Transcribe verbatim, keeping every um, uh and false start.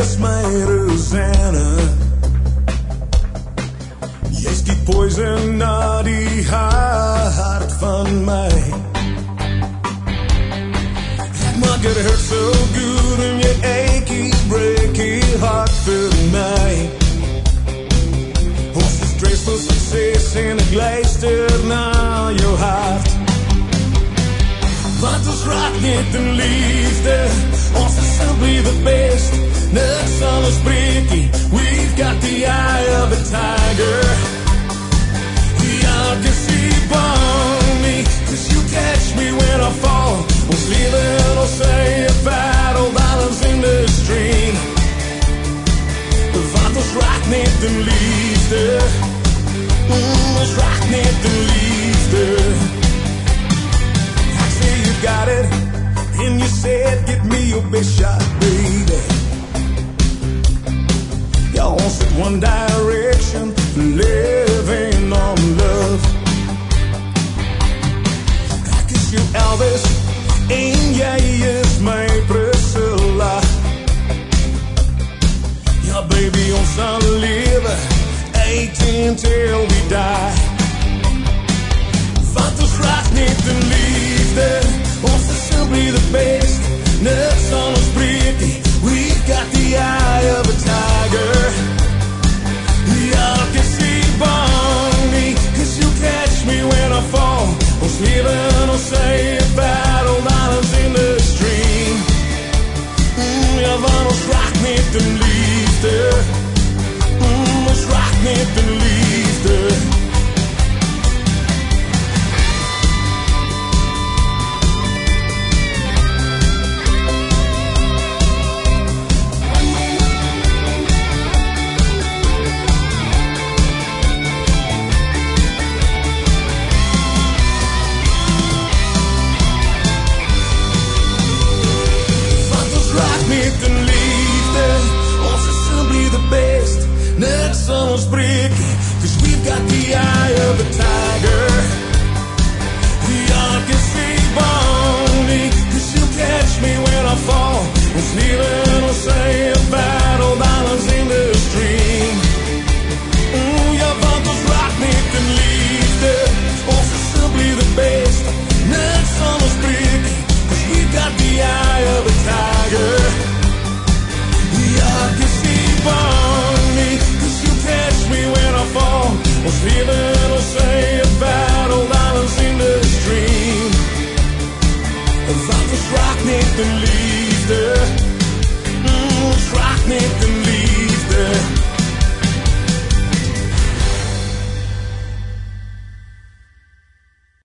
is my Rosanna. Jy skiet poison na die hart van my. Maak het hurt so good in jy achy, breaky hart vir my. Ons is stress vir sukses en ek luister na jou hart. Want ons raak net in liefde, ons is simply the best. Niks sal ons breek nie, we've got the eye of a tiger. Y'all can see on me, cause you catch me when I fall. Ons lewe en ons sê a battle balance in the stream. Want ons raak net in liefde, mm, ons raak net in liefde. I say you got it, and you said give me your best shot, baby. Ja, ons het one direction, living on love. Ek is jou Elvis, en jy is my Priscilla. Ja, baby, ons sal lewe, eighteen till we die. Want ons raak net in liefde, ons is simply the best. Niks sal ons breek nie, we've got the eye of a tiger. Y'all can see on me, cause you catch me when I fall. Ons lewe en ons sê a battle balance in the stream. Mm, ja, want ons raak net in liefde, mm, ons raak net in liefde. Niks sal ons breek, cause we've got the eye of a tiger. Y'all can see on me, cause you catch me when I fall. Ons lewe en ons sê a battle balance in the stream. Mm, ja, want ons raak net in liefde, ons is simply the best. Niks sal ons breek, cause we've got the eye of a tiger. Y'all can see on me, cause you catch me when I fall. Ons lewe en ons sê a battle balance in the stream. Want ons raak net in liefde.